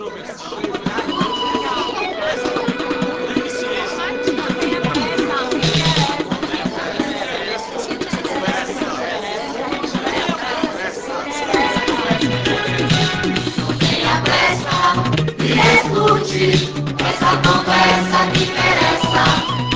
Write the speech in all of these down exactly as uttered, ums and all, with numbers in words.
Escute essa conversa que interessa.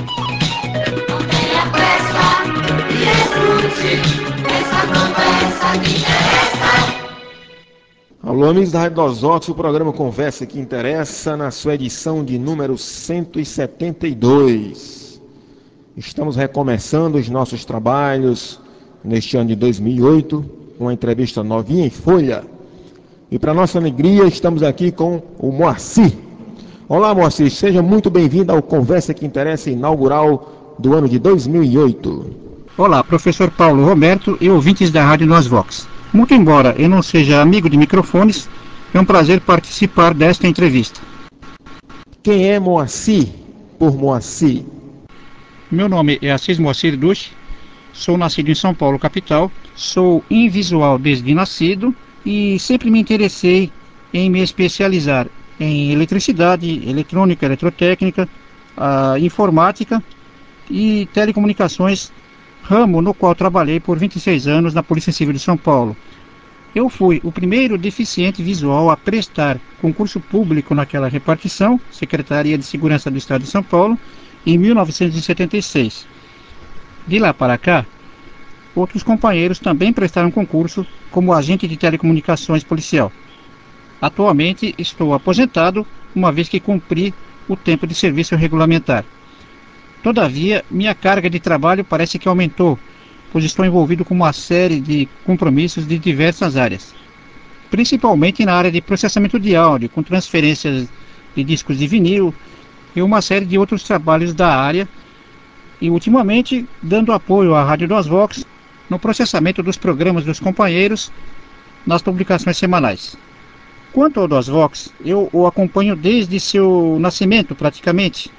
Não tenha pressa e escute essa conversa que interessa. Alô, amigos da Rádio dos Vox, o programa Conversa que Interessa, na sua edição de número cento e setenta e dois. Estamos recomeçando os nossos trabalhos neste ano de dois mil e oito, uma entrevista novinha em folha. E para nossa alegria, estamos aqui com o Moacir. Olá, Moacir, seja muito bem-vindo ao Conversa que Interessa inaugural do ano de dois mil e oito. Olá, professor Paulo Roberto e ouvintes da Rádio Nós Vox. Muito embora eu não seja amigo de microfones, é um prazer participar desta entrevista. Quem é Moacir, por Moacir? Meu nome é Assis Moacir Duche, sou nascido em São Paulo, capital, sou invisual desde nascido e sempre me interessei em me especializar em eletricidade, eletrônica, eletrotécnica, a informática e telecomunicações, ramo no qual trabalhei por vinte e seis anos na Polícia Civil de São Paulo. Eu fui o primeiro deficiente visual a prestar concurso público naquela repartição, Secretaria de Segurança do Estado de São Paulo, em mil novecentos e setenta e seis. De lá para cá, outros companheiros também prestaram concurso como agente de telecomunicações policial. Atualmente estou aposentado, uma vez que cumpri o tempo de serviço regulamentar. Todavia, minha carga de trabalho parece que aumentou, pois estou envolvido com uma série de compromissos de diversas áreas, principalmente na área de processamento de áudio, com transferências de discos de vinil e uma série de outros trabalhos da área, e ultimamente dando apoio à Rádio Nós Vox no processamento dos programas dos companheiros nas publicações semanais. Quanto ao Nós Vox, eu o acompanho desde seu nascimento praticamente,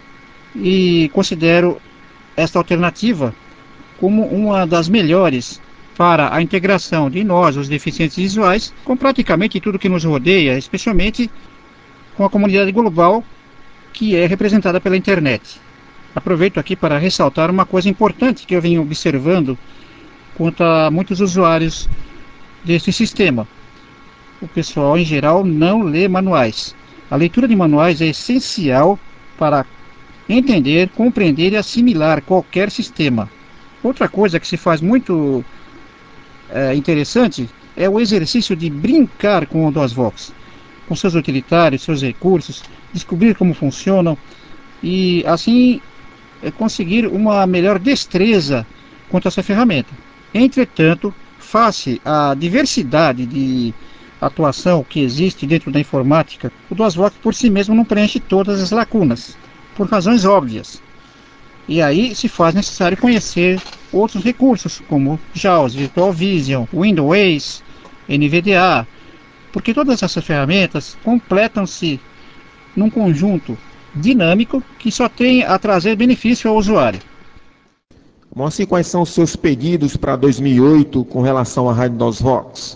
e considero esta alternativa como uma das melhores para a integração de nós, os deficientes visuais, com praticamente tudo que nos rodeia, especialmente com a comunidade global que é representada pela internet. Aproveito aqui para ressaltar uma coisa importante que eu venho observando quanto a muitos usuários desse sistema. O pessoal, em geral, não lê manuais. A leitura de manuais é essencial para entender, compreender e assimilar qualquer sistema. Outra coisa que se faz muito é, interessante é o exercício de brincar com o Nós Vox, com seus utilitários, seus recursos, descobrir como funcionam e assim é, conseguir uma melhor destreza quanto a essa ferramenta. Entretanto, face à diversidade de atuação que existe dentro da informática, o Nós Vox por si mesmo não preenche todas as lacunas, por razões óbvias. E aí se faz necessário conhecer outros recursos, como JAWS, Virtual Vision, Windows, N V D A, porque todas essas ferramentas completam-se num conjunto dinâmico que só tem a trazer benefício ao usuário. Moacir, quais são os seus pedidos para dois mil e oito com relação à Rádio Nós Vox?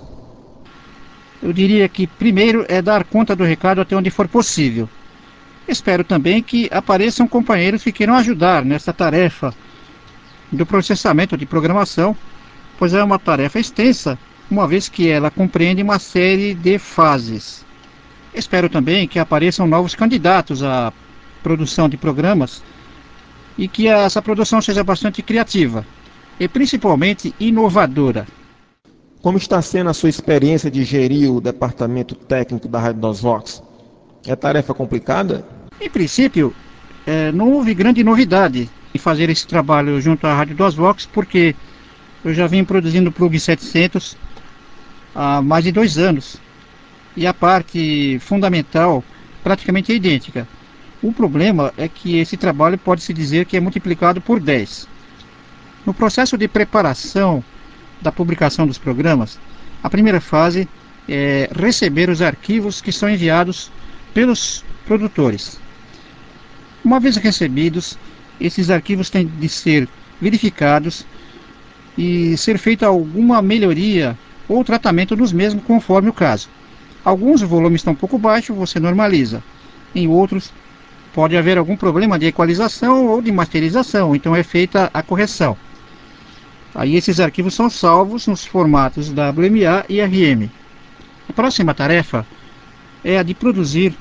Eu diria que primeiro é dar conta do recado até onde for possível. Espero também que apareçam companheiros que queiram ajudar nessa tarefa do processamento de programação, pois é uma tarefa extensa, uma vez que ela compreende uma série de fases. Espero também que apareçam novos candidatos à produção de programas e que essa produção seja bastante criativa e principalmente inovadora. Como está sendo a sua experiência de gerir o departamento técnico da Rádio Nós Vox? É tarefa complicada? Em princípio, eh, não houve grande novidade em fazer esse trabalho junto à Rádio Nós Vox, porque eu já vim produzindo o Plug setecentos há mais de dois anos e a parte fundamental praticamente é idêntica. O problema é que esse trabalho pode-se dizer que é multiplicado por dez. No processo de preparação da publicação dos programas, a primeira fase é receber os arquivos que são enviados pelos produtores. Uma vez recebidos, esses arquivos têm de ser verificados e ser feita alguma melhoria ou tratamento dos mesmos conforme o caso. Alguns volumes estão um pouco baixos, você normaliza. Em outros, pode haver algum problema de equalização ou de masterização, então é feita a correção. Aí esses arquivos são salvos nos formatos W M A e R M. A próxima tarefa é a de produzir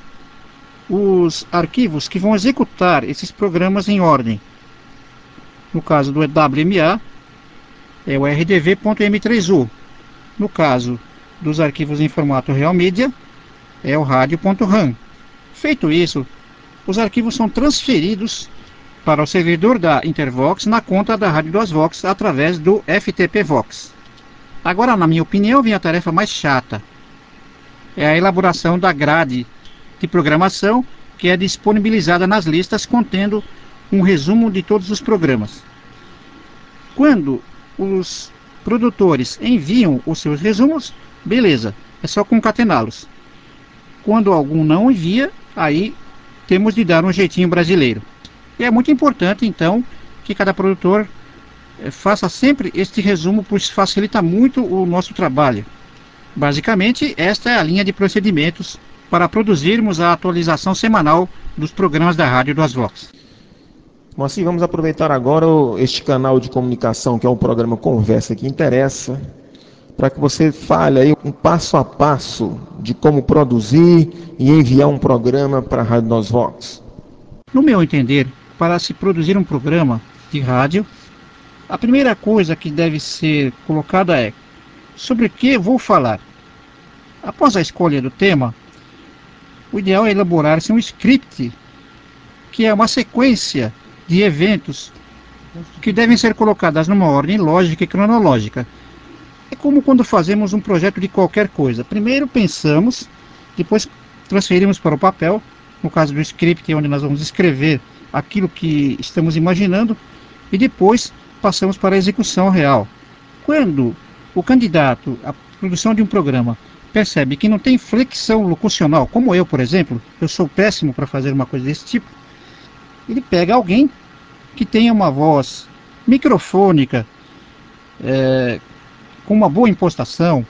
os arquivos que vão executar esses programas em ordem. No caso do W M A, é o R D V ponto M três U. No caso dos arquivos em formato Real Media, é o radio ponto ram. Feito isso, os arquivos são transferidos para o servidor da Intervox na conta da Rádio duas Vox através do F T P Vox. Agora, na minha opinião, vem a tarefa mais chata. É a elaboração da grade de programação que é disponibilizada nas listas contendo um resumo de todos os programas. Quando os produtores enviam os seus resumos, beleza, é só concatená-los. Quando algum não envia, aí temos de dar um jeitinho brasileiro. E é muito importante, então, que cada produtor eh, faça sempre este resumo, pois facilita muito o nosso trabalho. Basicamente, esta é a linha de procedimentos para produzirmos a atualização semanal dos programas da Rádio duas Vox. Bom, assim, vamos aproveitar agora este canal de comunicação, que é o programa Conversa que Interessa, para que você fale aí um passo a passo de como produzir e enviar um programa para a Rádio duas Vox. No meu entender, para se produzir um programa de rádio, a primeira coisa que deve ser colocada é sobre o que vou falar. Após a escolha do tema, o ideal é elaborar-se um script, que é uma sequência de eventos que devem ser colocadas numa ordem lógica e cronológica. É como quando fazemos um projeto de qualquer coisa. Primeiro pensamos, depois transferimos para o papel, no caso do script, onde nós vamos escrever aquilo que estamos imaginando, e depois passamos para a execução real. Quando o candidato à produção de um programa percebe que não tem flexão locucional, como eu, por exemplo, eu sou péssimo para fazer uma coisa desse tipo, ele pega alguém que tenha uma voz microfônica, é, com uma boa impostação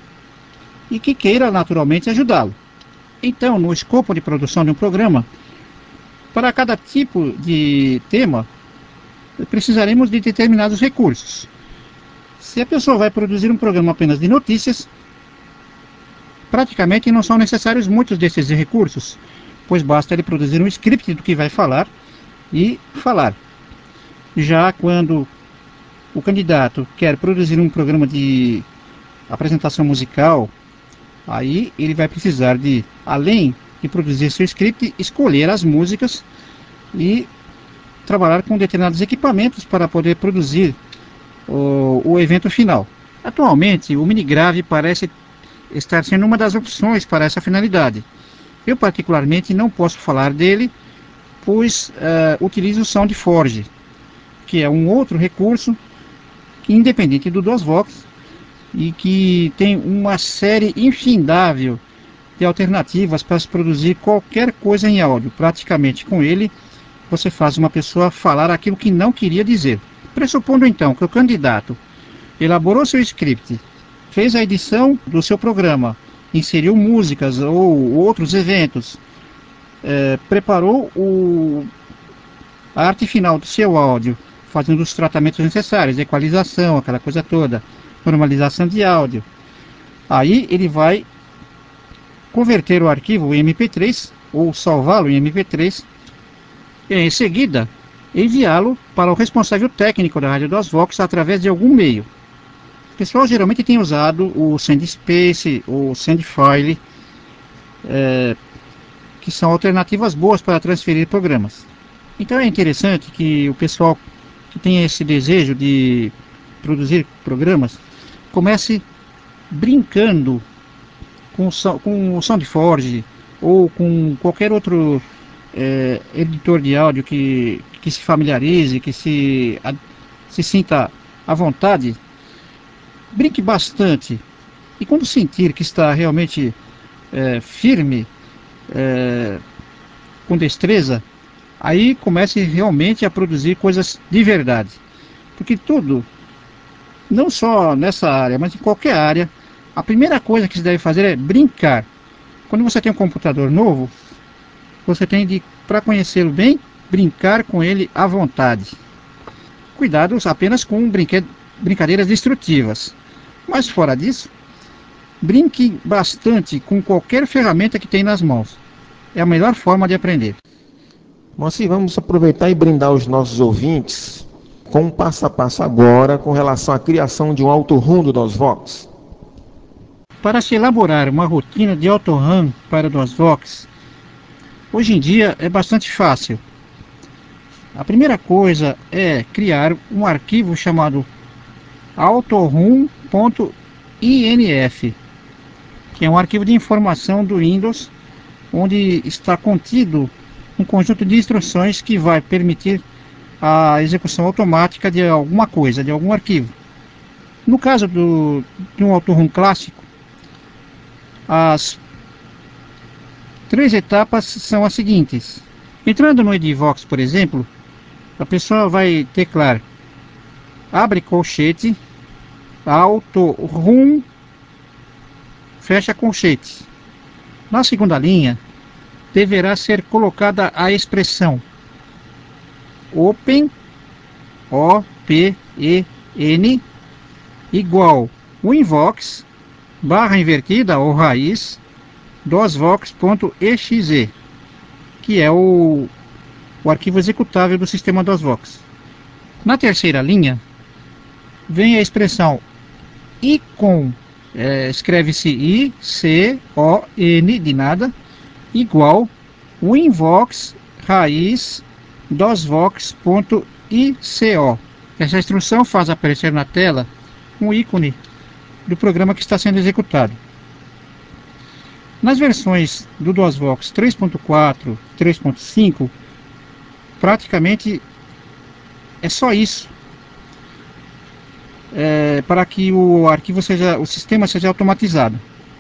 e que queira naturalmente ajudá-lo. Então, no escopo de produção de um programa, para cada tipo de tema, precisaremos de determinados recursos. Se a pessoa vai produzir um programa apenas de notícias, praticamente não são necessários muitos desses recursos, pois basta ele produzir um script do que vai falar e falar. Já quando o candidato quer produzir um programa de apresentação musical, aí ele vai precisar de, além de produzir seu script, escolher as músicas e trabalhar com determinados equipamentos para poder produzir o, o evento final. Atualmente, o minigrave parece estar sendo uma das opções para essa finalidade. Eu particularmente não posso falar dele, pois uh, utilizo o SoundForge, que é um outro recurso que, independente do duas Vox, e que tem uma série infindável de alternativas para se produzir qualquer coisa em áudio. Praticamente com ele você faz uma pessoa falar aquilo que não queria dizer. Pressupondo então que o candidato elaborou seu script, fez a edição do seu programa, inseriu músicas ou outros eventos, é, preparou o, a arte final do seu áudio, fazendo os tratamentos necessários, equalização, aquela coisa toda, normalização de áudio. Aí ele vai converter o arquivo em M P três ou salvá-lo em M P três e em seguida enviá-lo para o responsável técnico da Rádio duas Vox através de algum meio. O pessoal geralmente tem usado o SendSpace, o SendFile, é, que são alternativas boas para transferir programas. Então é interessante que o pessoal que tem esse desejo de produzir programas comece brincando com, com o SoundForge ou com qualquer outro é, editor de áudio que, que se familiarize, que se, a, se sinta à vontade. Brinque bastante e quando sentir que está realmente é, firme, é, com destreza, aí comece realmente a produzir coisas de verdade. Porque tudo, não só nessa área, mas em qualquer área, a primeira coisa que se deve fazer é brincar. Quando você tem um computador novo, você tem de, para conhecê-lo bem, brincar com ele à vontade. Cuidado apenas com brinqued brincadeiras destrutivas. Mas fora disso, brinque bastante com qualquer ferramenta que tem nas mãos. É a melhor forma de aprender. Moacir, vamos aproveitar e brindar os nossos ouvintes com um passo a passo agora com relação à criação de um auto-rum do DOSVox. Para se elaborar uma rotina de auto-run para o DOSVox, hoje em dia é bastante fácil. A primeira coisa é criar um arquivo chamado autorum ponto inf, que é um arquivo de informação do Windows, onde está contido um conjunto de instruções que vai permitir a execução automática de alguma coisa, de algum arquivo. No caso do, de um autorum clássico, as três etapas são as seguintes. Entrando no Edivox, por exemplo, a pessoa vai teclar abre colchete, autorum, fecha colchete. Na segunda linha, deverá ser colocada a expressão open, O P E N, igual winvox, barra invertida ou raiz, dosvox.exe, que é o, o arquivo executável do sistema DOSVox. Na terceira linha, vem a expressão icon, é, escreve-se I C O N de nada, igual winvox raiz dosvox.ico. Essa instrução faz aparecer na tela um ícone do programa que está sendo executado. Nas versões do DOSVox três ponto quatro, três ponto cinco, praticamente é só isso, é, para que o arquivo seja, o sistema seja automatizado.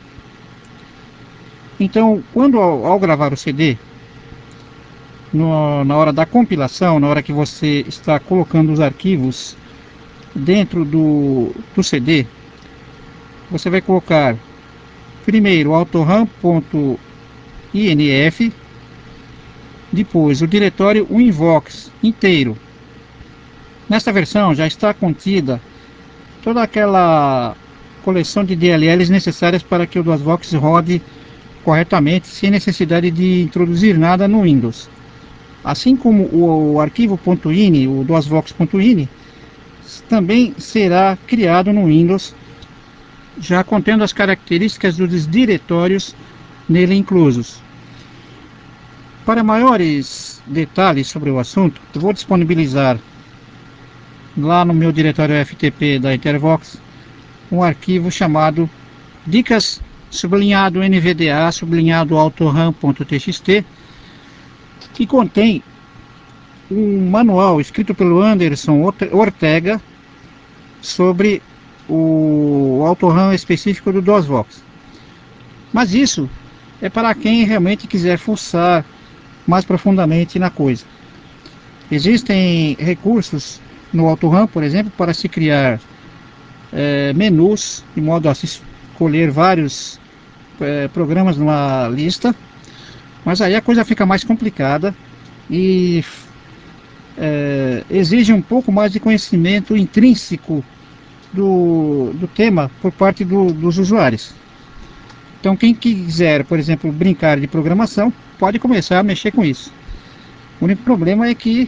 Então, quando ao, ao gravar o C D, no, na hora da compilação, na hora que você está colocando os arquivos dentro do, do C D, você vai colocar primeiro autorum ponto inf, depois o diretório winvox inteiro. Nesta versão já está contida toda aquela coleção de D L Ls necessárias para que o DOSVox rode corretamente, sem necessidade de introduzir nada no Windows. Assim como o arquivo .ini, o dosvox.ini, também será criado no Windows, já contendo as características dos diretórios nele inclusos. Para maiores detalhes sobre o assunto, eu vou disponibilizar lá no meu diretório F T P da Intervox um arquivo chamado dicas sublinhado nvda sublinhado autorum.txt, que contém um manual escrito pelo Anderson Ortega sobre o autorum específico do DOSVox. Mas isso é para quem realmente quiser fuçar mais profundamente na coisa. Existem recursos no autorum, por exemplo, para se criar é, menus, de modo a se escolher vários é, programas numa lista, mas aí a coisa fica mais complicada e é, exige um pouco mais de conhecimento intrínseco do, do tema por parte do, dos usuários. Então quem quiser, por exemplo, brincar de programação, pode começar a mexer com isso. O único problema é que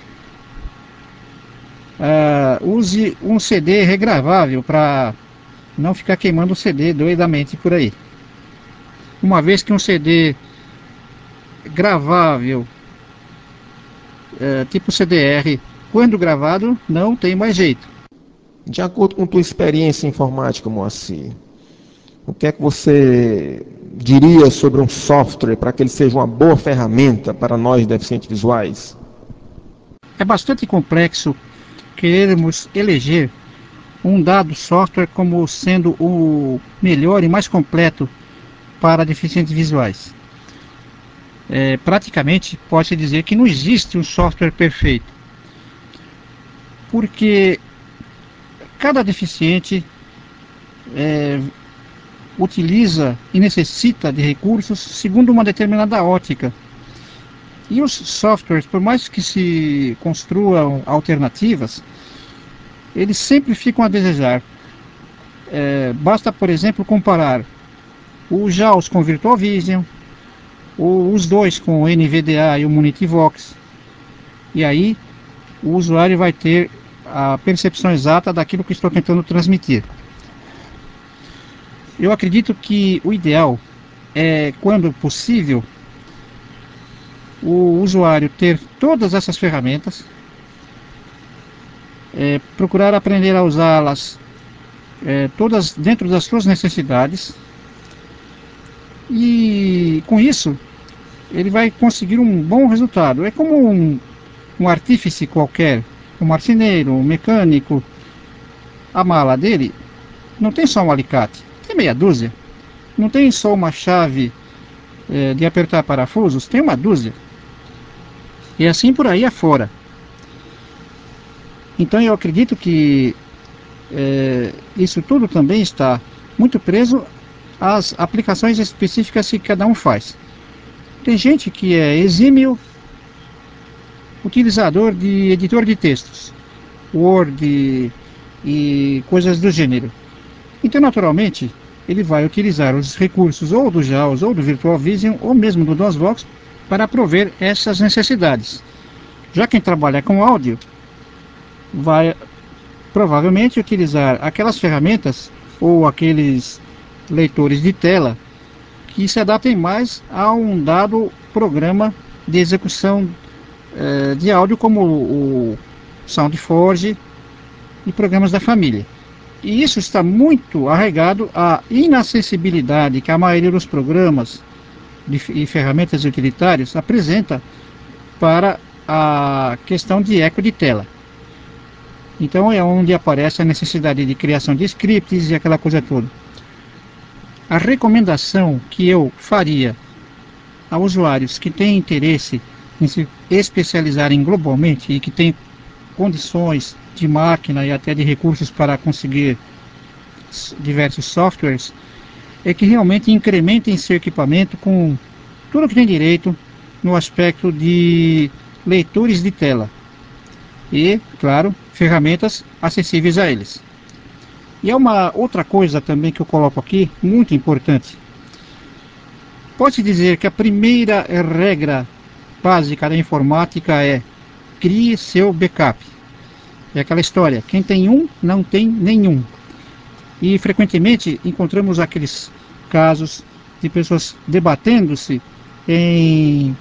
uh, use um C D regravável para não ficar queimando o C D doidamente por aí. Uma vez que um C D gravável, uh, tipo C D R, quando gravado, não tem mais jeito. De acordo com tua experiência informática, Moacir, o que é que você diria sobre um software para que ele seja uma boa ferramenta para nós deficientes visuais? É bastante complexo querermos eleger um dado software como sendo o melhor e mais completo para deficientes visuais. É, praticamente pode-se dizer que não existe um software perfeito, porque cada deficiente é, utiliza e necessita de recursos segundo uma determinada ótica. E os softwares, por mais que se construam alternativas, eles sempre ficam a desejar. É, basta, por exemplo, comparar o JAWS com o Virtual Vision, ou os dois com o N V D A e o Munitivox. E aí o usuário vai ter a percepção exata daquilo que estou tentando transmitir. Eu acredito que o ideal é, quando possível, o usuário ter todas essas ferramentas, é, procurar aprender a usá-las é, todas dentro das suas necessidades, e com isso ele vai conseguir um bom resultado. É como um, um artífice qualquer, um marceneiro, um mecânico. A mala dele não tem só um alicate, tem meia dúzia. Não tem só uma chave é, de apertar parafusos, tem uma dúzia. E assim por aí afora. Então eu acredito que é, isso tudo também está muito preso às aplicações específicas que cada um faz. Tem gente que é exímio utilizador de editor de textos, Word e coisas do gênero. Então, naturalmente, ele vai utilizar os recursos ou do JAWS, ou do Virtual Vision, ou mesmo do DOSVox para prover essas necessidades. Já quem trabalha com áudio vai provavelmente utilizar aquelas ferramentas ou aqueles leitores de tela que se adaptem mais a um dado programa de execução eh, de áudio, como o SoundForge e programas da família. E isso está muito arraigado à inacessibilidade que a maioria dos programas de, e ferramentas utilitárias apresenta para a questão de eco de tela. Então é onde aparece a necessidade de criação de scripts e aquela coisa toda. A recomendação que eu faria a usuários que têm interesse em se especializarem globalmente e que têm condições de máquina e até de recursos para conseguir diversos softwares, é que realmente incrementem seu equipamento com tudo que tem direito no aspecto de leitores de tela e, claro, ferramentas acessíveis a eles. E é uma outra coisa também que eu coloco aqui, muito importante. Pode-se dizer que a primeira regra básica da informática é: crie seu backup. É aquela história, quem tem um, não tem nenhum. E frequentemente encontramos aqueles casos de pessoas debatendo-se em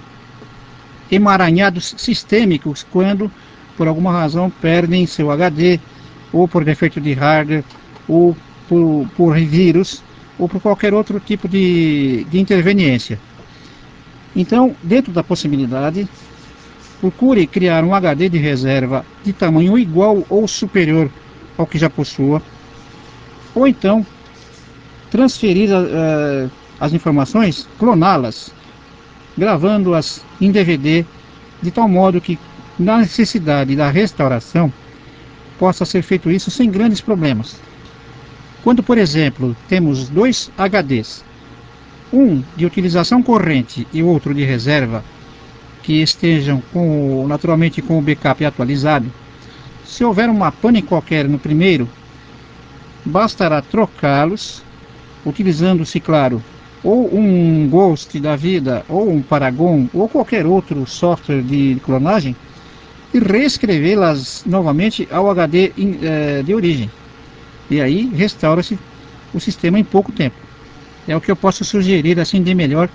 emaranhados sistêmicos quando, por alguma razão, perdem seu H D, ou por defeito de hardware, ou por, por vírus, ou por qualquer outro tipo de, de interveniência. Então, dentro da possibilidade, procure criar um H D de reserva de tamanho igual ou superior ao que já possua, ou então transferir uh, as informações, cloná-las, gravando-as em D V D, de tal modo que, na necessidade da restauração, possa ser feito isso sem grandes problemas. Quando, por exemplo, temos dois H Ds, um de utilização corrente e outro de reserva, que estejam com, naturalmente com o backup atualizado, se houver uma pane qualquer no primeiro, bastará trocá-los, utilizando-se, claro, ou um Ghost da vida, ou um Paragon, ou qualquer outro software de clonagem, e reescrevê-las novamente ao H D in, eh, de origem. E aí restaura-se o sistema em pouco tempo. É o que eu posso sugerir assim de melhor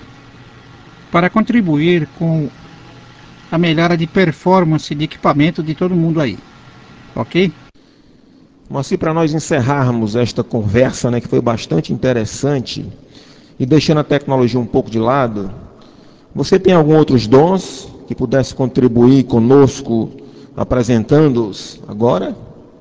para contribuir com a melhora de performance de equipamento de todo mundo aí. Ok? Moacir, para nós encerrarmos esta conversa, né, que foi bastante interessante, e deixando a tecnologia um pouco de lado, você tem algum outros dons que pudesse contribuir conosco, apresentando-os agora?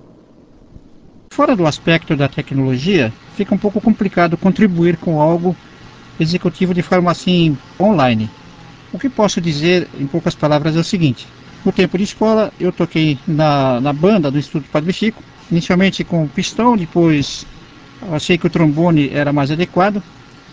Fora do aspecto da tecnologia, fica um pouco complicado contribuir com algo executivo de forma assim online. O que posso dizer em poucas palavras é o seguinte: no tempo de escola eu toquei na, na banda do Instituto Padre Chico, inicialmente com pistão, depois achei que o trombone era mais adequado.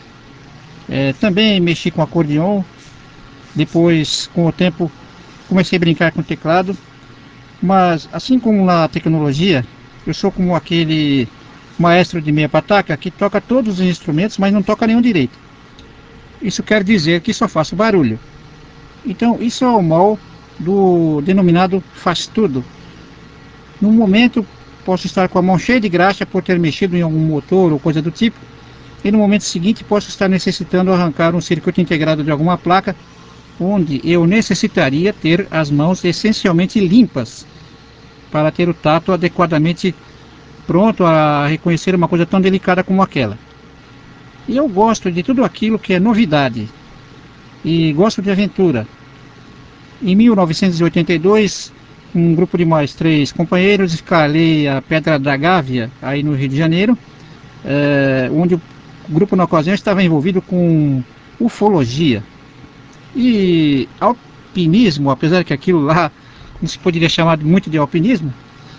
É, também mexi com acordeon. Depois, com o tempo, comecei a brincar com o teclado. Mas, assim como na tecnologia, eu sou como aquele maestro de meia pataca que toca todos os instrumentos, mas não toca nenhum direito. Isso quer dizer que só faço barulho. Então, isso é o mal do denominado faz tudo. No momento, posso estar com a mão cheia de graxa por ter mexido em algum motor ou coisa do tipo, e no momento seguinte posso estar necessitando arrancar um circuito integrado de alguma placa, onde eu necessitaria ter as mãos essencialmente limpas para ter o tato adequadamente pronto a reconhecer uma coisa tão delicada como aquela. E eu gosto de tudo aquilo que é novidade e gosto de aventura. Em mil novecentos e oitenta e dois, um grupo de mais três companheiros escalei a Pedra da Gávea, aí no Rio de Janeiro, é, onde o grupo na ocasião estava envolvido com ufologia. E alpinismo, apesar que aquilo lá não se poderia chamar muito de alpinismo,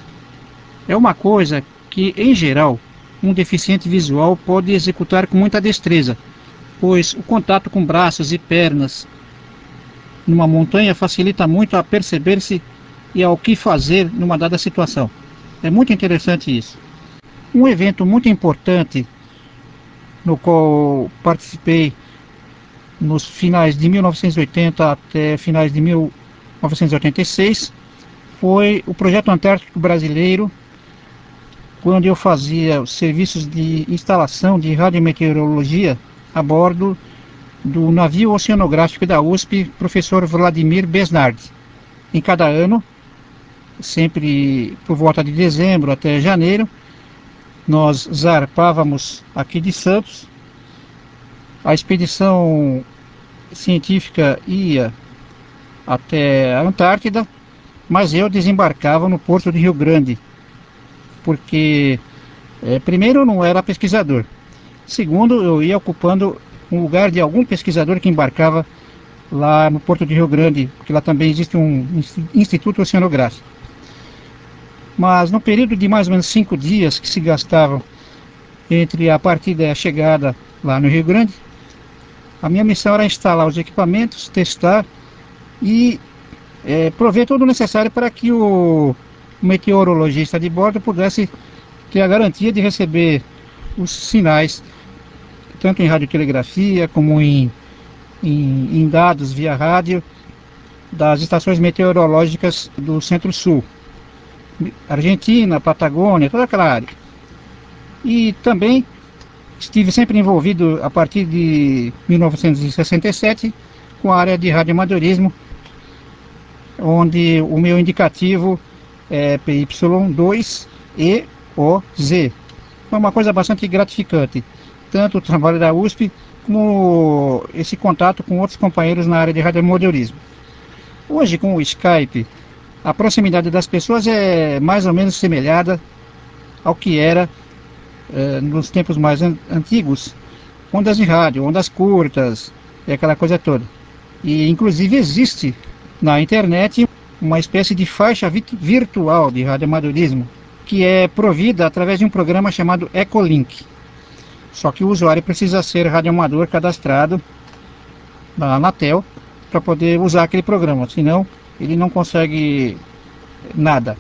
é uma coisa que, em geral, um deficiente visual pode executar com muita destreza, pois o contato com braços e pernas numa montanha facilita muito a perceber-se e ao que fazer numa dada situação. É muito interessante isso. Um evento muito importante no qual participei nos finais de mil novecentos e oitenta até finais de mil novecentos e oitenta e seis foi o Projeto Antártico Brasileiro, quando eu fazia os serviços de instalação de radiometeorologia a bordo do navio oceanográfico da U S P, professor Vladimir Besnard. Em cada ano, sempre por volta de dezembro até janeiro, nós zarpávamos aqui de Santos. A expedição científica ia até a Antártida, mas eu desembarcava no porto de Rio Grande, porque é, primeiro eu não era pesquisador, segundo eu ia ocupando um lugar de algum pesquisador que embarcava lá no porto de Rio Grande, porque lá também existe um instituto oceanográfico. Mas no período de mais ou menos cinco dias que se gastavam entre a partida e a chegada lá no Rio Grande, a minha missão era instalar os equipamentos, testar e é, prover todo o necessário para que o meteorologista de bordo pudesse ter a garantia de receber os sinais, tanto em radiotelegrafia como em, em, em dados via rádio, das estações meteorológicas do Centro-Sul, Argentina, Patagônia, toda aquela área. E também estive sempre envolvido a partir de mil novecentos e sessenta e sete com a área de radioamadorismo, onde o meu indicativo é P Y dois E O Z. Foi uma coisa bastante gratificante, tanto o trabalho da U S P como esse contato com outros companheiros na área de radioamadorismo. Hoje, com o Skype, a proximidade das pessoas é mais ou menos semelhada ao que era eh, nos tempos mais an antigos, ondas de rádio, ondas curtas e aquela coisa toda. E inclusive existe na internet uma espécie de faixa virtual de radioamadorismo que é provida através de um programa chamado Echolink. Só que o usuário precisa ser radioamador cadastrado na Anatel para poder usar aquele programa, senão ele não consegue nada.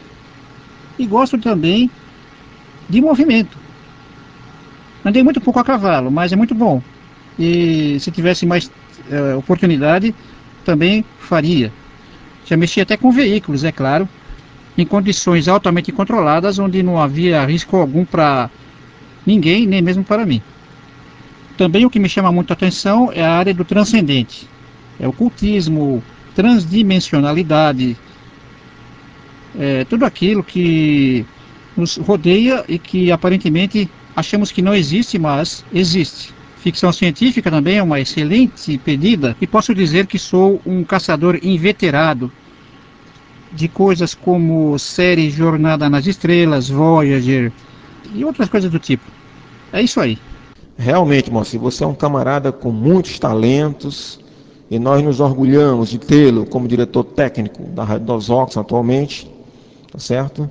E gosto também de movimento. Andei muito pouco a cavalo, mas é muito bom. E se tivesse mais uh, oportunidade, também faria. Já mexi até com veículos, é claro, em condições altamente controladas, onde não havia risco algum para ninguém, nem mesmo para mim. Também o que me chama muito a atenção é a área do transcendente. É ocultismo, transdimensionalidade, é tudo aquilo que nos rodeia e que aparentemente achamos que não existe, mas existe. Ficção científica também é uma excelente pedida e posso dizer que sou um caçador inveterado de coisas como série Jornada nas Estrelas, Voyager e outras coisas do tipo. É isso aí. Realmente, Moacir, você é um camarada com muitos talentos e nós nos orgulhamos de tê-lo como diretor técnico da Rádio Dos Ox atualmente, tá certo?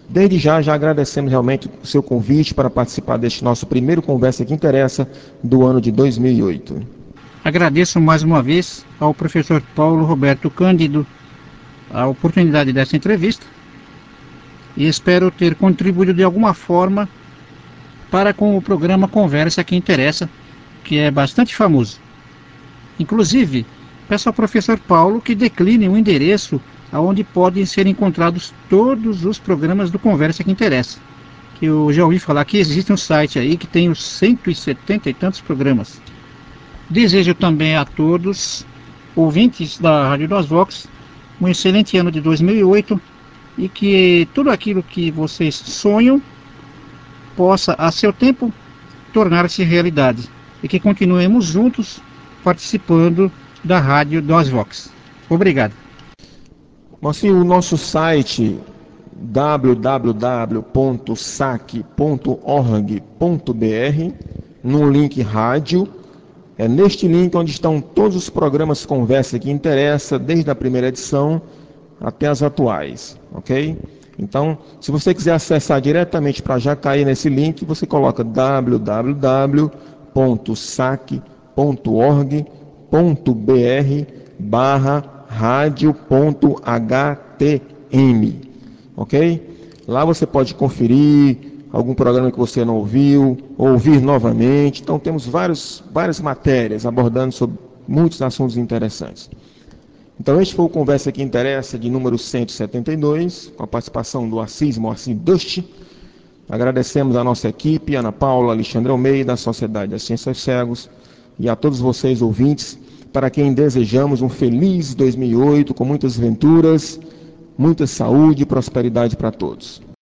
Desde já, já agradecemos realmente o seu convite para participar deste nosso primeiro Conversa que Interessa do ano de dois mil e oito. Agradeço mais uma vez ao professor Paulo Roberto Cândido a oportunidade dessa entrevista e espero ter contribuído de alguma forma para com o programa Conversa que Interessa, que é bastante famoso. Inclusive, peço ao professor Paulo que decline o endereço onde podem ser encontrados todos os programas do Conversa que Interessa. Que eu já ouvi falar que existe um site aí que tem os cento e setenta e tantos programas. Desejo também a todos, ouvintes da Rádio das Vox, um excelente ano de dois mil e oito e que tudo aquilo que vocês sonham possa, a seu tempo, tornar-se realidade. E que continuemos juntos participando da Rádio das Vox. Obrigado. Assim, o nosso site w w w ponto s a c ponto org ponto b r, no link rádio, é neste link onde estão todos os programas Conversa que Interessa, desde a primeira edição até as atuais, ok? Então, se você quiser acessar diretamente para já cair nesse link, você coloca w w w ponto s a c ponto org ponto b r barra rádio ponto h t m, ok? Lá você pode conferir algum programa que você não ouviu, ouvir novamente. Então temos vários, várias matérias abordando sobre muitos assuntos interessantes. Então este foi o Conversa que Interessa de número cento e setenta e dois, com a participação do Assis Moacir Dust. Agradecemos a nossa equipe, Ana Paula, Alexandre Almeida, a Sociedade das Ciências Cegos e a todos vocês ouvintes, para quem desejamos um feliz dois mil e oito, com muitas venturas, muita saúde e prosperidade para todos.